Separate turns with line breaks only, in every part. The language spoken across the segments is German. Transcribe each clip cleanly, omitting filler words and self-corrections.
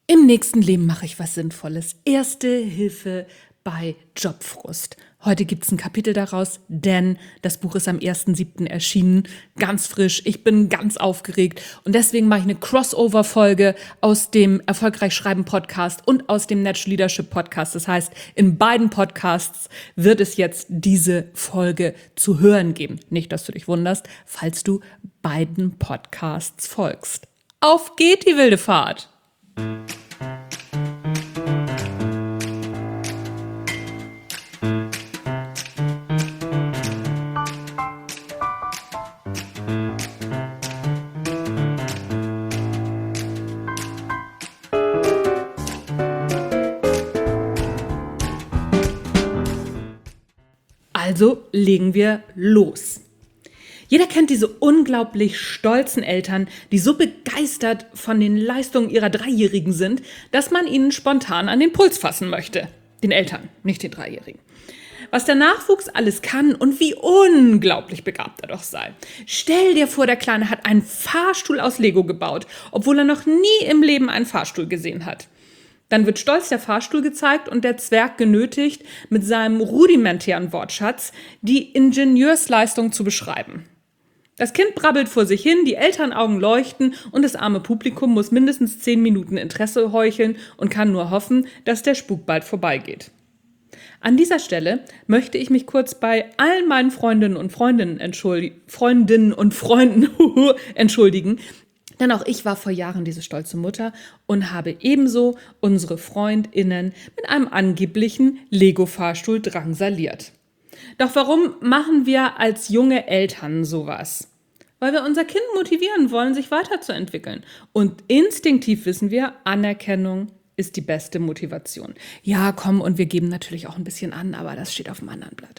Im nächsten Leben mache ich was Sinnvolles. Erste Hilfe bei Jobfrust. Heute gibt es ein Kapitel daraus, denn das Buch ist am 1.7. erschienen, ganz frisch. Ich bin ganz aufgeregt und deswegen mache ich eine Crossover-Folge aus dem Erfolgreich Schreiben Podcast und aus dem Natural Leadership Podcast. Das heißt, in beiden Podcasts wird es jetzt diese Folge zu hören geben. Nicht, dass du dich wunderst, falls du beiden Podcasts folgst. Auf geht die wilde Fahrt! Also legen wir los. Jeder kennt diese unglaublich stolzen Eltern, die so begeistert von den Leistungen ihrer Dreijährigen sind, dass man ihnen spontan an den Puls fassen möchte. Den Eltern, nicht den Dreijährigen. Was der Nachwuchs alles kann und wie unglaublich begabt er doch sei. Stell dir vor, der Kleine hat einen Fahrstuhl aus Lego gebaut, obwohl er noch nie im Leben einen Fahrstuhl gesehen hat. Dann wird stolz der Fahrstuhl gezeigt und der Zwerg genötigt, mit seinem rudimentären Wortschatz die Ingenieursleistung zu beschreiben. Das Kind brabbelt vor sich hin, die Elternaugen leuchten und das arme Publikum muss mindestens 10 Minuten Interesse heucheln und kann nur hoffen, dass der Spuk bald vorbeigeht. An dieser Stelle möchte ich mich kurz bei allen meinen Freundinnen und Freunden entschuldigen, denn auch ich war vor Jahren diese stolze Mutter und habe ebenso unsere FreundInnen mit einem angeblichen Lego-Fahrstuhl drangsaliert. Doch warum machen wir als junge Eltern sowas? Weil wir unser Kind motivieren wollen, sich weiterzuentwickeln. Und instinktiv wissen wir, Anerkennung ist die beste Motivation. Ja, komm, und wir geben natürlich auch ein bisschen an, aber das steht auf dem anderen Blatt.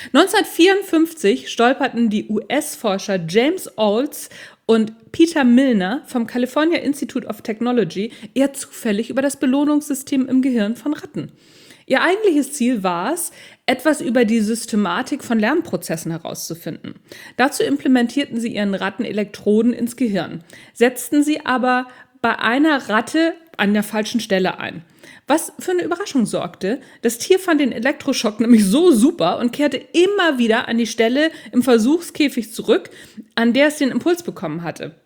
1954 stolperten die US-Forscher James Olds und Peter Milner vom California Institute of Technology eher zufällig über das Belohnungssystem im Gehirn von Ratten. Ihr eigentliches Ziel war es, etwas über die Systematik von Lernprozessen herauszufinden. Dazu implementierten sie ihren Ratten Elektroden ins Gehirn, setzten sie aber bei einer Ratte an der falschen Stelle ein. Was für eine Überraschung sorgte. Das Tier fand den Elektroschock nämlich so super und kehrte immer wieder an die Stelle im Versuchskäfig zurück, an der es den Impuls bekommen hatte.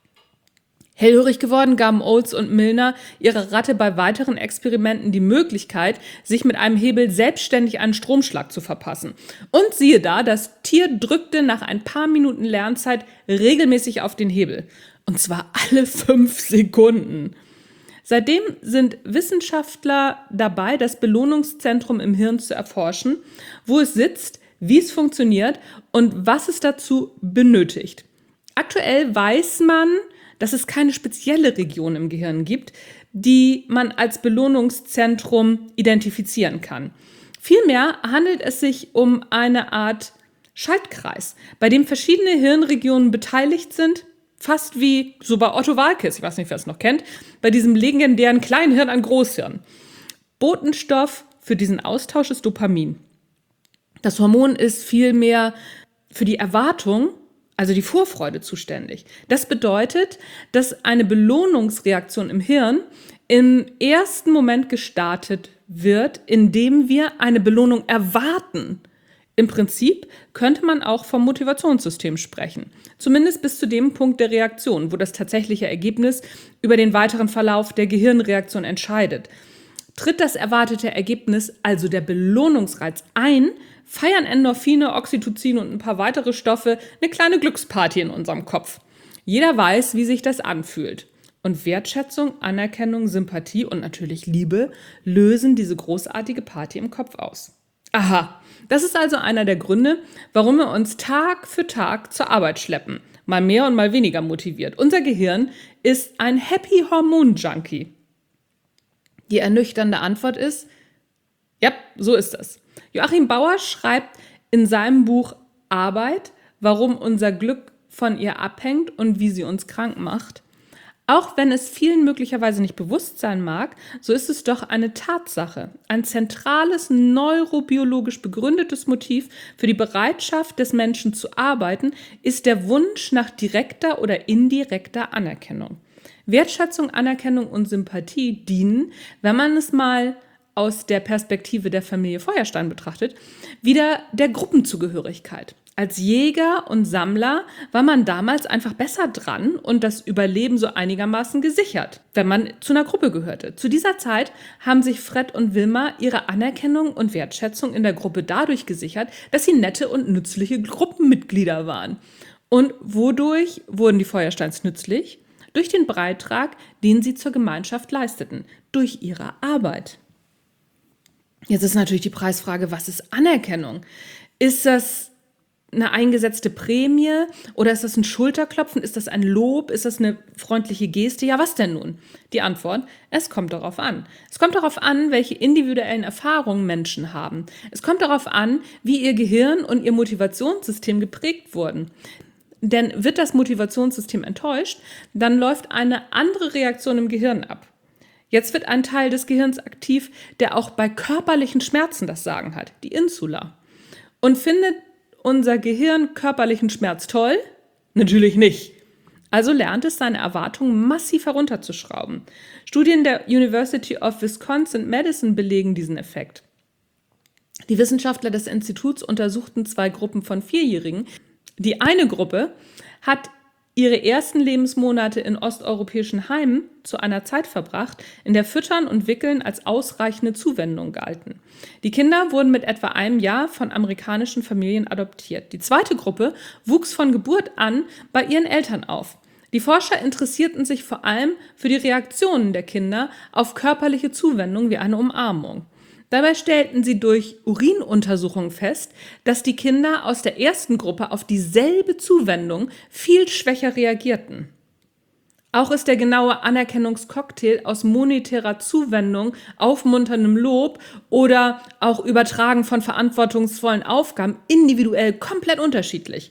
Hellhörig geworden gaben Olds und Milner ihrer Ratte bei weiteren Experimenten die Möglichkeit, sich mit einem Hebel selbstständig einen Stromschlag zu verpassen. Und siehe da, das Tier drückte nach ein paar Minuten Lernzeit regelmäßig auf den Hebel. Und zwar alle 5 Sekunden. Seitdem sind Wissenschaftler dabei, das Belohnungszentrum im Hirn zu erforschen, wo es sitzt, wie es funktioniert und was es dazu benötigt. Aktuell weiß man, dass es keine spezielle Region im Gehirn gibt, die man als Belohnungszentrum identifizieren kann. Vielmehr handelt es sich um eine Art Schaltkreis, bei dem verschiedene Hirnregionen beteiligt sind, fast wie so bei Otto Waalkes, ich weiß nicht, wer es noch kennt, bei diesem legendären Kleinhirn an Großhirn. Botenstoff für diesen Austausch ist Dopamin. Das Hormon ist vielmehr für die Erwartung, also die Vorfreude, zuständig. Das bedeutet, dass eine Belohnungsreaktion im Hirn im ersten Moment gestartet wird, indem wir eine Belohnung erwarten. Im Prinzip könnte man auch vom Motivationssystem sprechen. Zumindest bis zu dem Punkt der Reaktion, wo das tatsächliche Ergebnis über den weiteren Verlauf der Gehirnreaktion entscheidet. Tritt das erwartete Ergebnis, also der Belohnungsreiz, ein, feiern Endorphine, Oxytocin und ein paar weitere Stoffe eine kleine Glücksparty in unserem Kopf. Jeder weiß, wie sich das anfühlt. Und Wertschätzung, Anerkennung, Sympathie und natürlich Liebe lösen diese großartige Party im Kopf aus. Aha, das ist also einer der Gründe, warum wir uns Tag für Tag zur Arbeit schleppen. Mal mehr und mal weniger motiviert. Unser Gehirn ist ein Happy-Hormon-Junkie. Die ernüchternde Antwort ist, ja, so ist das. Joachim Bauer schreibt in seinem Buch Arbeit, warum unser Glück von ihr abhängt und wie sie uns krank macht. Auch wenn es vielen möglicherweise nicht bewusst sein mag, so ist es doch eine Tatsache. Ein zentrales, neurobiologisch begründetes Motiv für die Bereitschaft des Menschen zu arbeiten, ist der Wunsch nach direkter oder indirekter Anerkennung. Wertschätzung, Anerkennung und Sympathie dienen, wenn man es mal aus der Perspektive der Familie Feuerstein betrachtet, wieder der Gruppenzugehörigkeit. Als Jäger und Sammler war man damals einfach besser dran und das Überleben so einigermaßen gesichert, wenn man zu einer Gruppe gehörte. Zu dieser Zeit haben sich Fred und Wilma ihre Anerkennung und Wertschätzung in der Gruppe dadurch gesichert, dass sie nette und nützliche Gruppenmitglieder waren. Und wodurch wurden die Feuersteins nützlich? Durch den Beitrag, den sie zur Gemeinschaft leisteten, durch ihre Arbeit. Jetzt ist natürlich die Preisfrage, was ist Anerkennung? Ist das eine eingesetzte Prämie oder ist das ein Schulterklopfen? Ist das ein Lob? Ist das eine freundliche Geste? Ja, was denn nun? Die Antwort, es kommt darauf an. Es kommt darauf an, welche individuellen Erfahrungen Menschen haben. Es kommt darauf an, wie ihr Gehirn und ihr Motivationssystem geprägt wurden. Denn wird das Motivationssystem enttäuscht, dann läuft eine andere Reaktion im Gehirn ab. Jetzt wird ein Teil des Gehirns aktiv, der auch bei körperlichen Schmerzen das Sagen hat, die Insula. Und findet unser Gehirn körperlichen Schmerz toll? Natürlich nicht. Also lernt es, seine Erwartungen massiv herunterzuschrauben. Studien der University of Wisconsin-Madison belegen diesen Effekt. Die Wissenschaftler des Instituts untersuchten 2 Gruppen von 4-Jährigen. Die eine Gruppe hat ihre ersten Lebensmonate in osteuropäischen Heimen zu einer Zeit verbracht, in der Füttern und Wickeln als ausreichende Zuwendung galten. Die Kinder wurden mit etwa einem Jahr von amerikanischen Familien adoptiert. Die zweite Gruppe wuchs von Geburt an bei ihren Eltern auf. Die Forscher interessierten sich vor allem für die Reaktionen der Kinder auf körperliche Zuwendung wie eine Umarmung. Dabei stellten sie durch Urinuntersuchungen fest, dass die Kinder aus der ersten Gruppe auf dieselbe Zuwendung viel schwächer reagierten. Auch ist der genaue Anerkennungscocktail aus monetärer Zuwendung, aufmunterndem Lob oder auch Übertragen von verantwortungsvollen Aufgaben individuell komplett unterschiedlich.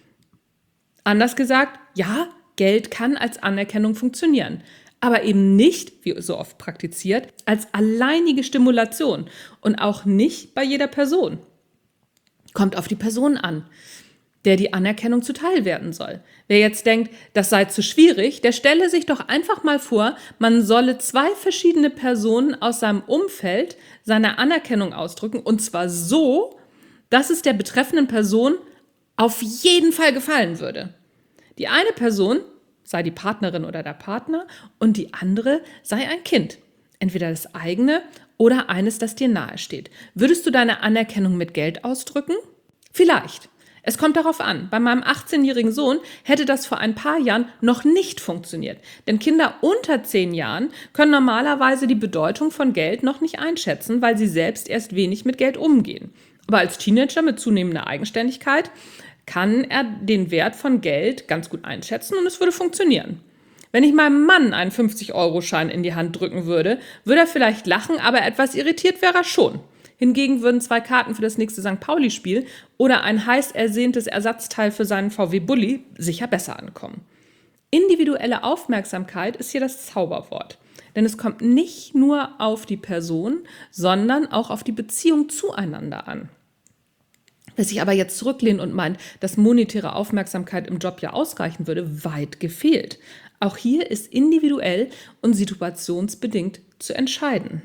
Anders gesagt, ja, Geld kann als Anerkennung funktionieren. Aber eben nicht, wie so oft praktiziert, als alleinige Stimulation und auch nicht bei jeder Person. Kommt auf die Person an, der die Anerkennung zuteil werden soll. Wer jetzt denkt, das sei zu schwierig, der stelle sich doch einfach mal vor, man solle 2 verschiedene Personen aus seinem Umfeld seine Anerkennung ausdrücken und zwar so, dass es der betreffenden Person auf jeden Fall gefallen würde. Die eine Person sei die Partnerin oder der Partner und die andere sei ein Kind. Entweder das eigene oder eines, das dir nahe steht. Würdest du deine Anerkennung mit Geld ausdrücken? Vielleicht. Es kommt darauf an. Bei meinem 18-jährigen Sohn hätte das vor ein paar Jahren noch nicht funktioniert. Denn Kinder unter 10 Jahren können normalerweise die Bedeutung von Geld noch nicht einschätzen, weil sie selbst erst wenig mit Geld umgehen. Aber als Teenager mit zunehmender Eigenständigkeit kann er den Wert von Geld ganz gut einschätzen und es würde funktionieren. Wenn ich meinem Mann einen 50-Euro-Schein in die Hand drücken würde, würde er vielleicht lachen, aber etwas irritiert wäre er schon. Hingegen würden 2 Karten für das nächste St. Pauli-Spiel oder ein heiß ersehntes Ersatzteil für seinen VW Bulli sicher besser ankommen. Individuelle Aufmerksamkeit ist hier das Zauberwort. Denn es kommt nicht nur auf die Person, sondern auch auf die Beziehung zueinander an. Wer sich aber jetzt zurücklehnt und meint, dass monetäre Aufmerksamkeit im Job ja ausreichen würde, weit gefehlt. Auch hier ist individuell und situationsbedingt zu entscheiden.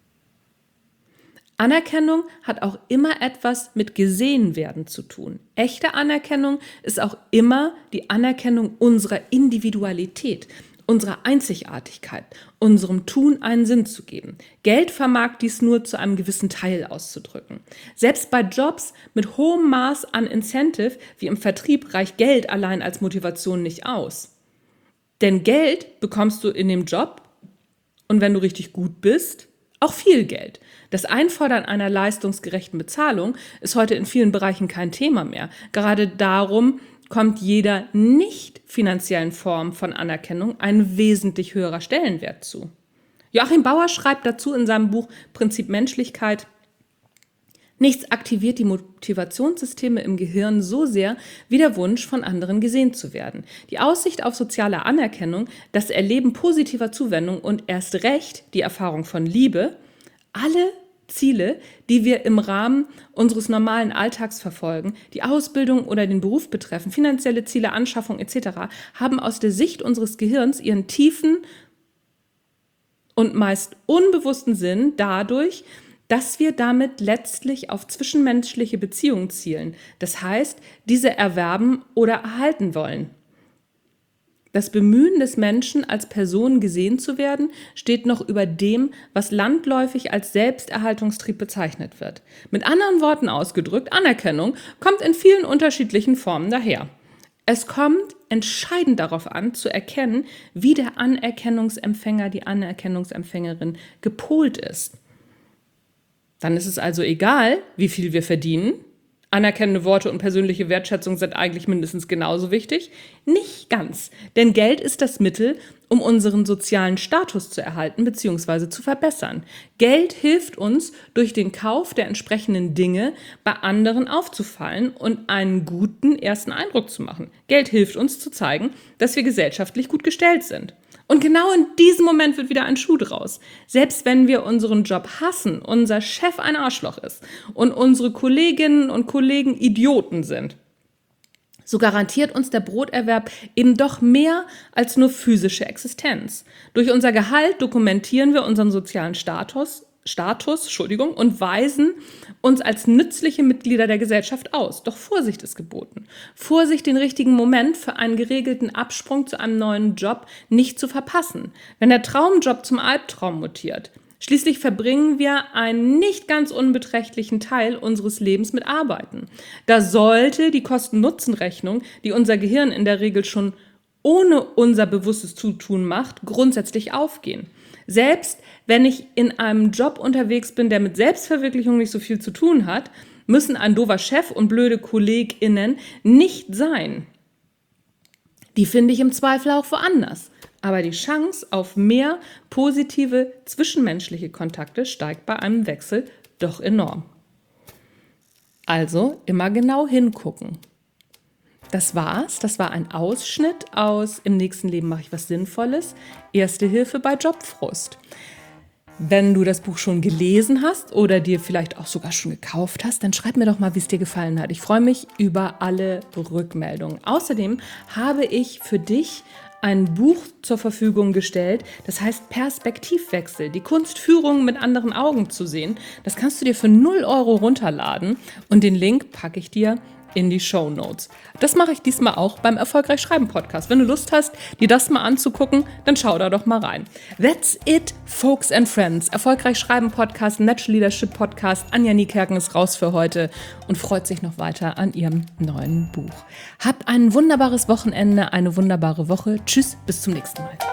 Anerkennung hat auch immer etwas mit Gesehenwerden zu tun. Echte Anerkennung ist auch immer die Anerkennung unserer Individualität, unserer Einzigartigkeit, unserem Tun einen Sinn zu geben. Geld vermag dies nur zu einem gewissen Teil auszudrücken. Selbst bei Jobs mit hohem Maß an Incentive, wie im Vertrieb, reicht Geld allein als Motivation nicht aus. Denn Geld bekommst du in dem Job und wenn du richtig gut bist, auch viel Geld. Das Einfordern einer leistungsgerechten Bezahlung ist heute in vielen Bereichen kein Thema mehr. Gerade darum kommt jeder nicht finanziellen Form von Anerkennung ein wesentlich höherer Stellenwert zu. Joachim Bauer schreibt dazu in seinem Buch Prinzip Menschlichkeit: Nichts aktiviert die Motivationssysteme im Gehirn so sehr wie der Wunsch, von anderen gesehen zu werden. Die Aussicht auf soziale Anerkennung, das Erleben positiver Zuwendung und erst recht die Erfahrung von Liebe, alle Ziele, die wir im Rahmen unseres normalen Alltags verfolgen, die Ausbildung oder den Beruf betreffen, finanzielle Ziele, Anschaffung etc., haben aus der Sicht unseres Gehirns ihren tiefen und meist unbewussten Sinn dadurch, dass wir damit letztlich auf zwischenmenschliche Beziehungen zielen. Das heißt, diese erwerben oder erhalten wollen. Das Bemühen des Menschen, als Person gesehen zu werden, steht noch über dem, was landläufig als Selbsterhaltungstrieb bezeichnet wird. Mit anderen Worten ausgedrückt, Anerkennung kommt in vielen unterschiedlichen Formen daher. Es kommt entscheidend darauf an, zu erkennen, wie der Anerkennungsempfänger, die Anerkennungsempfängerin gepolt ist. Dann ist es also egal, wie viel wir verdienen. Anerkennende Worte und persönliche Wertschätzung sind eigentlich mindestens genauso wichtig. Nicht ganz, denn Geld ist das Mittel, um unseren sozialen Status zu erhalten bzw. zu verbessern. Geld hilft uns, durch den Kauf der entsprechenden Dinge bei anderen aufzufallen und einen guten ersten Eindruck zu machen. Geld hilft uns zu zeigen, dass wir gesellschaftlich gut gestellt sind. Und genau in diesem Moment wird wieder ein Schuh draus. Selbst wenn wir unseren Job hassen, unser Chef ein Arschloch ist und unsere Kolleginnen und Kollegen Idioten sind, so garantiert uns der Broterwerb eben doch mehr als nur physische Existenz. Durch unser Gehalt dokumentieren wir unseren sozialen Status und weisen uns als nützliche Mitglieder der Gesellschaft aus. Doch Vorsicht ist geboten. Vorsicht, den richtigen Moment für einen geregelten Absprung zu einem neuen Job nicht zu verpassen. Wenn der Traumjob zum Albtraum mutiert. Schließlich verbringen wir einen nicht ganz unbeträchtlichen Teil unseres Lebens mit Arbeiten. Da sollte die Kosten-Nutzen-Rechnung, die unser Gehirn in der Regel schon ohne unser bewusstes Zutun macht, grundsätzlich aufgehen. Selbst wenn ich in einem Job unterwegs bin, der mit Selbstverwirklichung nicht so viel zu tun hat, müssen ein doofer Chef und blöde KollegInnen nicht sein. Die finde ich im Zweifel auch woanders. Aber die Chance auf mehr positive zwischenmenschliche Kontakte steigt bei einem Wechsel doch enorm. Also immer genau hingucken. Das war's. Das war ein Ausschnitt aus Im nächsten Leben mache ich was Sinnvolles. Erste Hilfe bei Jobfrust. Wenn du das Buch schon gelesen hast oder dir vielleicht auch sogar schon gekauft hast, dann schreib mir doch mal, wie es dir gefallen hat. Ich freue mich über alle Rückmeldungen. Außerdem habe ich für dich ein Buch zur Verfügung gestellt, das heißt Perspektivwechsel, die Kunst, Führung mit anderen Augen zu sehen. Das kannst du dir für 0 € runterladen und den Link packe ich dir in die Shownotes. Das mache ich diesmal auch beim Erfolgreich Schreiben Podcast. Wenn du Lust hast, dir das mal anzugucken, dann schau da doch mal rein. That's it, folks and friends. Erfolgreich Schreiben Podcast, Natural Leadership Podcast. Anja Niekerken ist raus für heute und freut sich noch weiter an ihrem neuen Buch. Habt ein wunderbares Wochenende, eine wunderbare Woche. Tschüss, bis zum nächsten Mal.